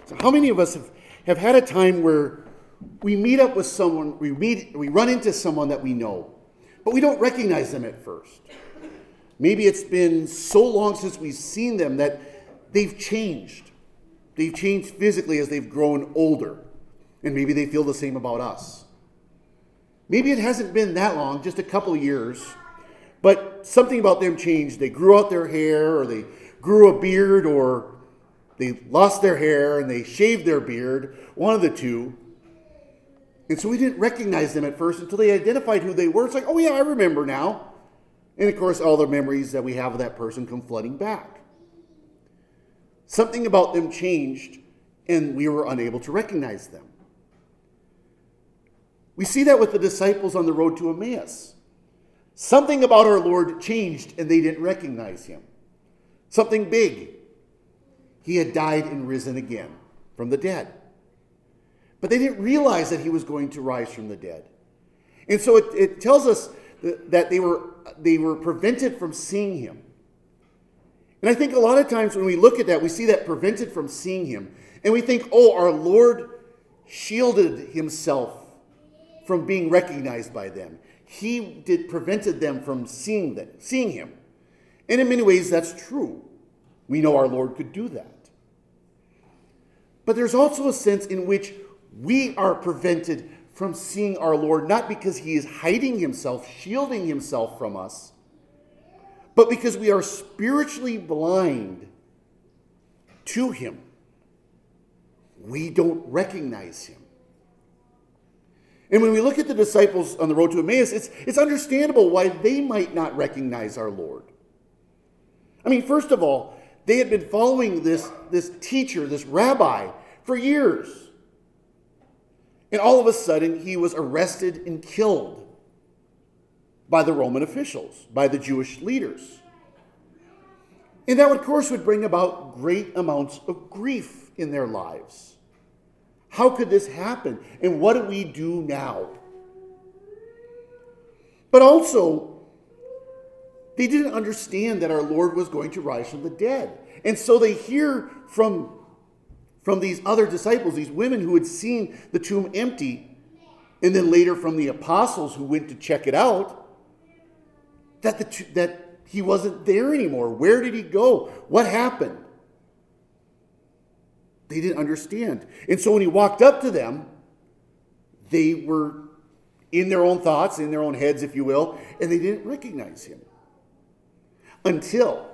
So how many of us have had a time where we meet up with someone, we run into someone that we know, but we don't recognize them at first? Maybe it's been so long since we've seen them that they've changed. They've changed physically as they've grown older, and maybe they feel the same about us. Maybe it hasn't been that long, just a couple of years, but something about them changed. They grew out their hair, or they grew a beard, or they lost their hair and they shaved their beard, one of the two. And so we didn't recognize them at first until they identified who they were. It's like, oh yeah, I remember now. And of course, all the memories that we have of that person come flooding back. Something about them changed, and we were unable to recognize them. We see that with the disciples on the road to Emmaus. Something about our Lord changed, and they didn't recognize him. Something big. He had died and risen again from the dead. But they didn't realize that he was going to rise from the dead. And so it tells us that they were prevented from seeing him. And I think a lot of times when we look at that, we see that prevented from seeing him. And we think, oh, our Lord shielded himself from being recognized by them. He prevented them from seeing him. And in many ways, that's true. We know our Lord could do that. But there's also a sense in which we are prevented from seeing our Lord, not because he is hiding himself, shielding himself from us, but because we are spiritually blind to him. We don't recognize him. And when we look at the disciples on the road to Emmaus, it's understandable why they might not recognize our Lord. I mean, first of all, they had been following this teacher, this rabbi, for years. And all of a sudden, he was arrested and killed by the Roman officials, by the Jewish leaders. And that, of course, would bring about great amounts of grief in their lives. How could this happen? And what do we do now? But also, they didn't understand that our Lord was going to rise from the dead. And so they hear from these other disciples, these women who had seen the tomb empty, and then later from the apostles who went to check it out, that he wasn't there anymore. Where did he go? What happened? They didn't understand. And so when he walked up to them, they were in their own thoughts, in their own heads, if you will, and they didn't recognize him. Until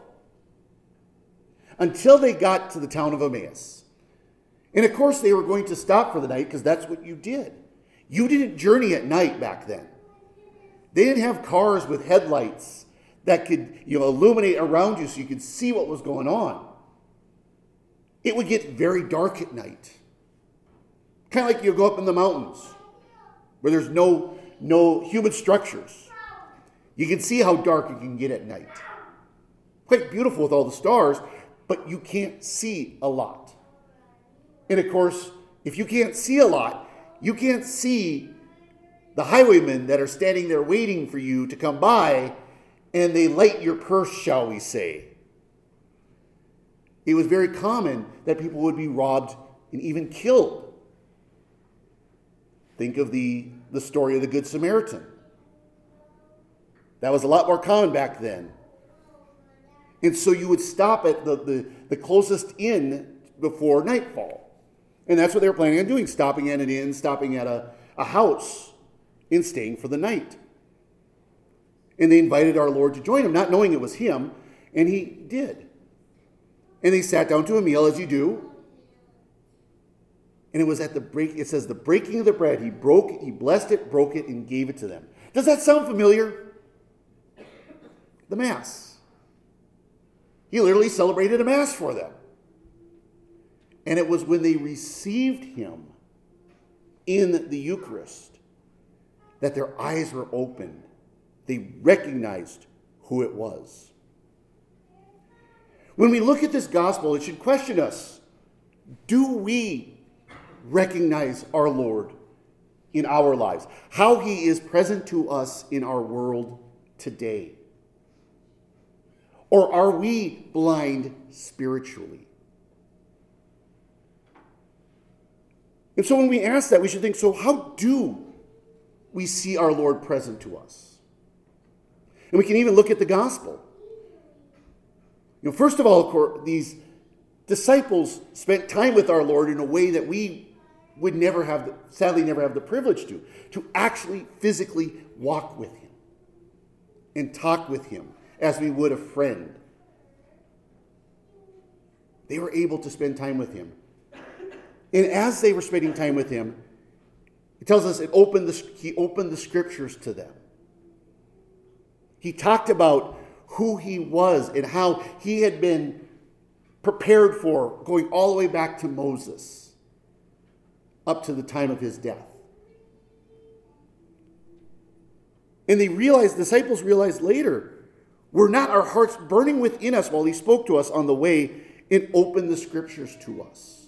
they got to the town of Emmaus. And of course they were going to stop for the night because that's what you did. You didn't journey at night back then. They didn't have cars with headlights that could illuminate around you so you could see what was going on. It would get very dark at night. Kind of like you go up in the mountains where there's no human structures. You can see how dark it can get at night. Quite beautiful with all the stars, but you can't see a lot. And of course, if you can't see a lot, you can't see the highwaymen that are standing there waiting for you to come by, and they light your purse, shall we say. It was very common that people would be robbed and even killed. Think of the story of the Good Samaritan. That was a lot more common back then. And so you would stop at the closest inn before nightfall. And that's what they were planning on doing, stopping at an inn, stopping at a house, and staying for the night. And they invited our Lord to join them, not knowing it was him, and he did. And they sat down to a meal, as you do. And it was at the breaking of the bread. He blessed it, broke it, and gave it to them. Does that sound familiar? The Mass. He literally celebrated a Mass for them. And it was when they received him in the Eucharist that their eyes were opened. They recognized who it was. When we look at this gospel, it should question us. Do we recognize our Lord in our lives? How he is present to us in our world today? Or are we blind spiritually? And so when we ask that, we should think, so how do we see our Lord present to us? And we can even look at the gospel. First of all, of course, these disciples spent time with our Lord in a way that we would sadly never have the privilege to actually physically walk with him and talk with him as we would a friend. They were able to spend time with him. And as they were spending time with him, it tells us he opened the scriptures to them. He talked about who he was and how he had been prepared for, going all the way back to Moses, up to the time of his death. And the disciples realized later, were not our hearts burning within us while he spoke to us on the way and opened the scriptures to us?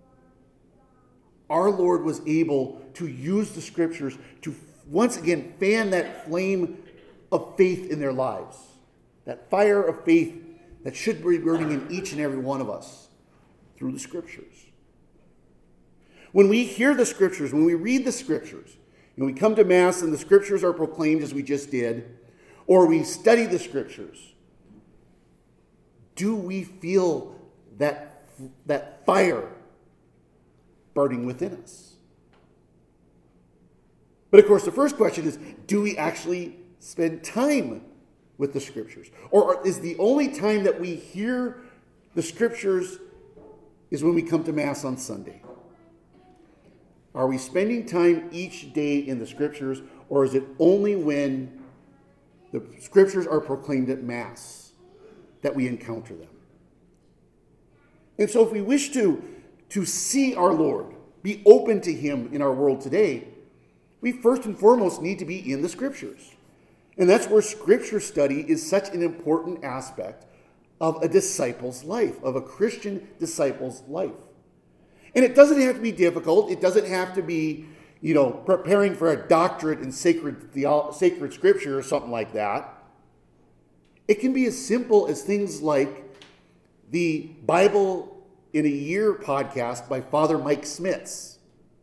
Our Lord was able to use the scriptures to once again fan that flame of faith in their lives. That fire of faith that should be burning in each and every one of us through the scriptures. When we hear the scriptures, when we read the scriptures, and we come to Mass and the scriptures are proclaimed as we just did, or we study the scriptures, do we feel that fire burning within us? But of course, the first question is, do we actually spend time with the scriptures? Or is the only time that we hear the scriptures is when we come to Mass on Sunday? Are we spending time each day in the scriptures, or is it only when the scriptures are proclaimed at Mass that we encounter them? And so if we wish to see our Lord, be open to him in our world today, we first and foremost need to be in the scriptures. And that's where scripture study is such an important aspect of a disciple's life, of a Christian disciple's life. And it doesn't have to be difficult. It doesn't have to be, preparing for a doctorate in sacred scripture or something like that. It can be as simple as things like the Bible in a Year podcast by Father Mike Smits.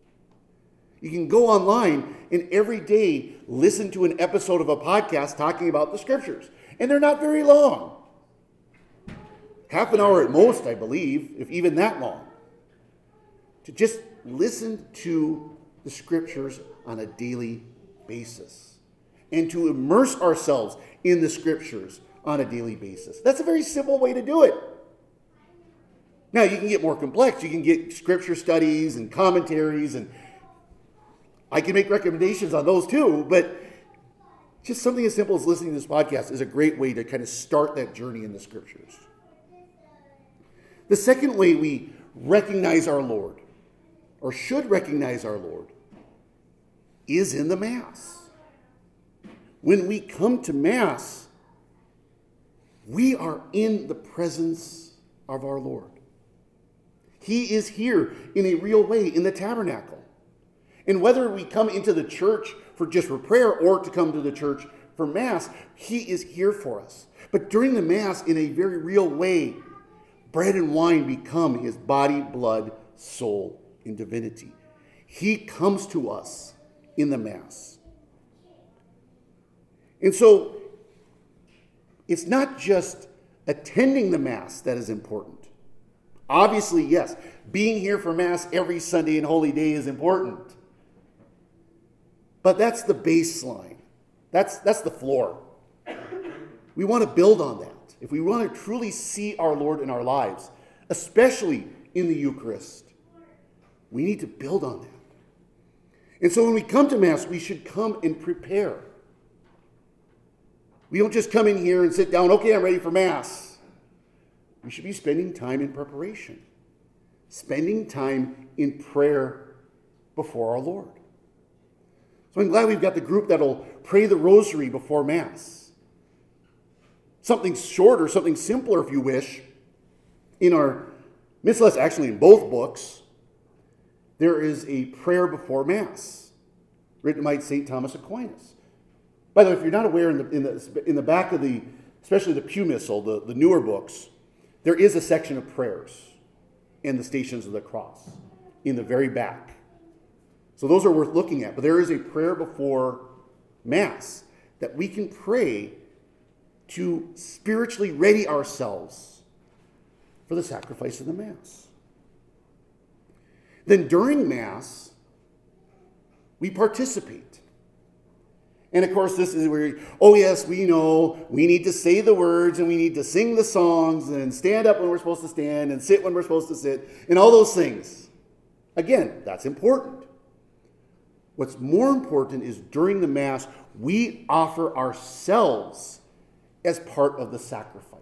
You can go online and every day listen to an episode of a podcast talking about the scriptures. And they're not very long. Half an hour at most, I believe, if even that long. To just listen to the scriptures on a daily basis. And to immerse ourselves in the scriptures on a daily basis. That's a very simple way to do it. Now, you can get more complex. You can get scripture studies and commentaries, and I can make recommendations on those too, but just something as simple as listening to this podcast is a great way to kind of start that journey in the scriptures. The second way we recognize our Lord, or should recognize our Lord, is in the Mass. When we come to Mass, we are in the presence of our Lord. He is here in a real way in the tabernacle. And whether we come into the church for prayer or to come to the church for Mass, he is here for us. But during the Mass, in a very real way, bread and wine become his body, blood, soul, and divinity. He comes to us in the Mass. And so, it's not just attending the Mass that is important. Obviously, yes, being here for Mass every Sunday and Holy Day is important. But that's the baseline. That's the floor. We want to build on that. If we want to truly see our Lord in our lives, especially in the Eucharist, we need to build on that. And so when we come to Mass, we should come and prepare. We don't just come in here and sit down, okay, I'm ready for Mass. We should be spending time in preparation, spending time in prayer before our Lord. So I'm glad we've got the group that'll pray the rosary before Mass. Something shorter, something simpler if you wish. In our Missaless, actually in both books, there is a prayer before Mass, written by St. Thomas Aquinas. By the way, if you're not aware, in the back of especially the Pew Missal, the newer books, there is a section of prayers in the Stations of the Cross, in the very back. So those are worth looking at. But there is a prayer before Mass that we can pray to spiritually ready ourselves for the sacrifice of the Mass. Then during Mass, we participate. And of course, this is where, oh yes, we know we need to say the words and we need to sing the songs and stand up when we're supposed to stand and sit when we're supposed to sit and all those things. Again, that's important. What's more important is during the Mass, we offer ourselves as part of the sacrifice.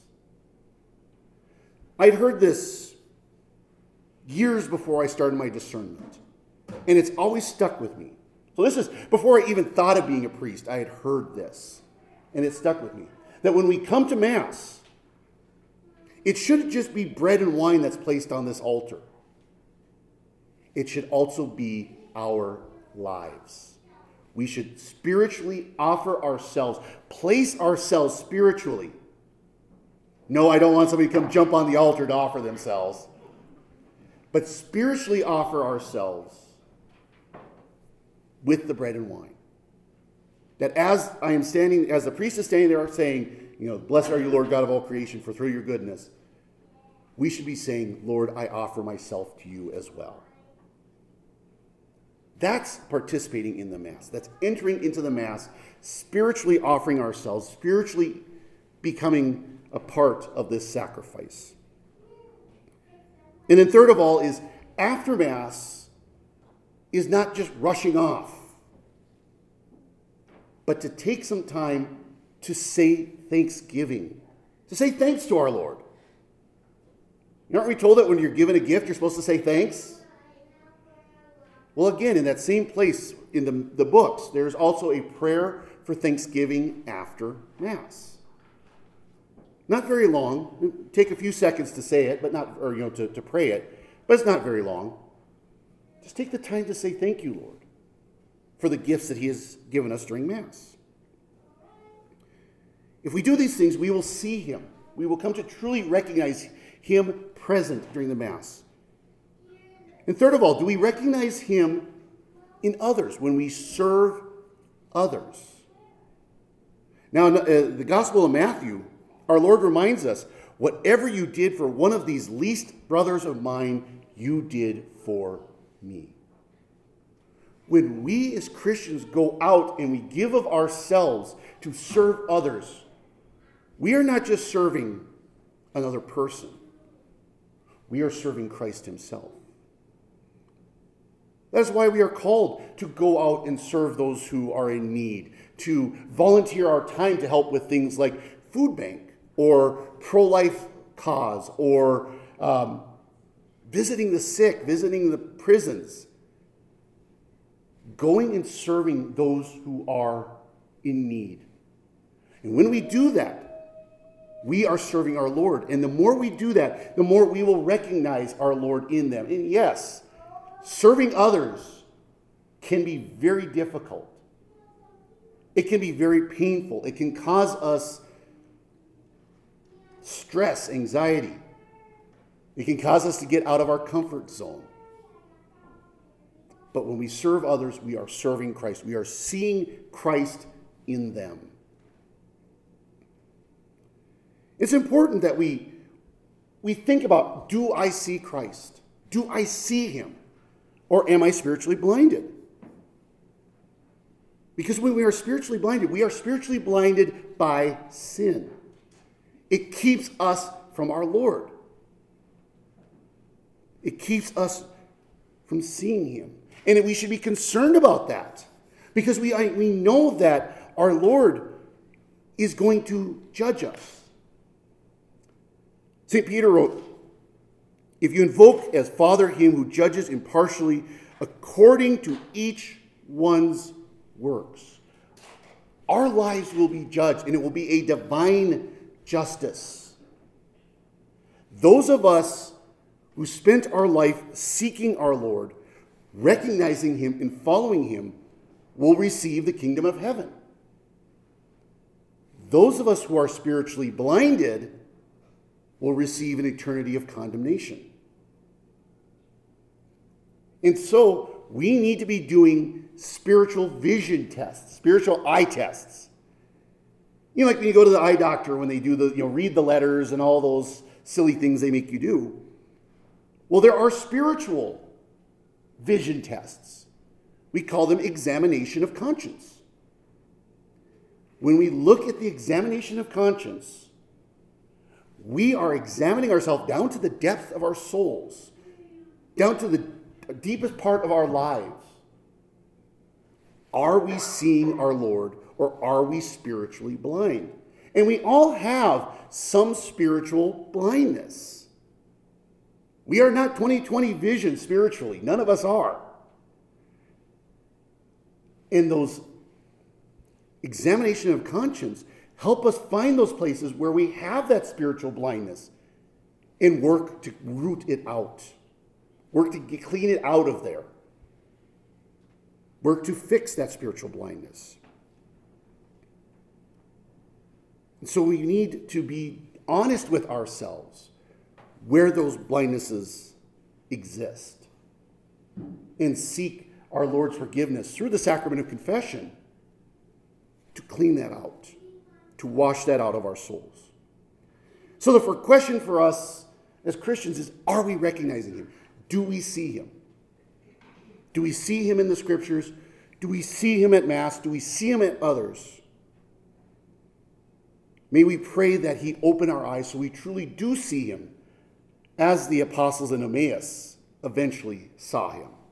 I'd heard this years before I started my discernment, and it's always stuck with me. So this is before I even thought of being a priest. I had heard this, and it stuck with me. That when we come to Mass, it shouldn't just be bread and wine that's placed on this altar. It should also be our lives. We should spiritually offer ourselves, place ourselves spiritually. No, I don't want somebody to come jump on the altar to offer themselves. But spiritually offer ourselves with the bread and wine. That as I am standing, as the priest is standing there saying, blessed are you, Lord God of all creation, for through your goodness, we should be saying, Lord, I offer myself to you as well. That's participating in the Mass. That's entering into the Mass, spiritually offering ourselves, spiritually becoming a part of this sacrifice. And then third of all is after Mass is not just rushing off, but to take some time to say thanksgiving, to say thanks to our Lord. Aren't we told that when you're given a gift, you're supposed to say thanks? Well, again, in that same place in the books, there's also a prayer for thanksgiving after Mass. Not very long. It'll take a few seconds to say it, to pray it, but it's not very long. Just take the time to say thank you, Lord, for the gifts that he has given us during Mass. If we do these things, we will see him. We will come to truly recognize him present during the Mass. And third of all, do we recognize him in others when we serve others? Now, in the Gospel of Matthew, our Lord reminds us, whatever you did for one of these least brothers of mine, you did for me. When we as Christians go out and we give of ourselves to serve others, we are not just serving another person. We are serving Christ himself. That's why we are called to go out and serve those who are in need, to volunteer our time to help with things like food bank or pro-life cause or visiting the sick, visiting the prisons, going and serving those who are in need. And when we do that, we are serving our Lord. And the more we do that, the more we will recognize our Lord in them. And yes, serving others can be very difficult. It can be very painful. It can cause us stress, anxiety. It can cause us to get out of our comfort zone. But when we serve others, we are serving Christ. We are seeing Christ in them. It's important that we think about, do I see Christ? Do I see him? Or am I spiritually blinded? Because when we are spiritually blinded by sin. It keeps us from our Lord. It keeps us from seeing him. And we should be concerned about that. Because we know that our Lord is going to judge us. St. Peter wrote, if you invoke as Father him who judges impartially according to each one's works, our lives will be judged, and it will be a divine justice. Those of us who spent our life seeking our Lord, recognizing him and following him, will receive the kingdom of heaven. Those of us who are spiritually blinded will receive an eternity of condemnation. And so we need to be doing spiritual vision tests, spiritual eye tests. You know, like when you go to the eye doctor, when they do read the letters and all those silly things they make you do. Well, there are spiritual vision tests. We call them examination of conscience. When we look at the examination of conscience, we are examining ourselves down to the depth of our souls, down to the deepest part of our lives. Are we seeing our Lord, or are we spiritually blind? And we all have some spiritual blindness. We are not 20/20 vision spiritually. None of us are. And those examination of conscience help us find those places where we have that spiritual blindness and work to root it out. Work to clean it out of there. Work to fix that spiritual blindness. And so we need to be honest with ourselves where those blindnesses exist and seek our Lord's forgiveness through the sacrament of confession to clean that out, to wash that out of our souls. So the question for us as Christians is, are we recognizing him? Do we see him? Do we see him in the scriptures? Do we see him at Mass? Do we see him at others? May we pray that he open our eyes so we truly do see him as the apostles in Emmaus eventually saw him.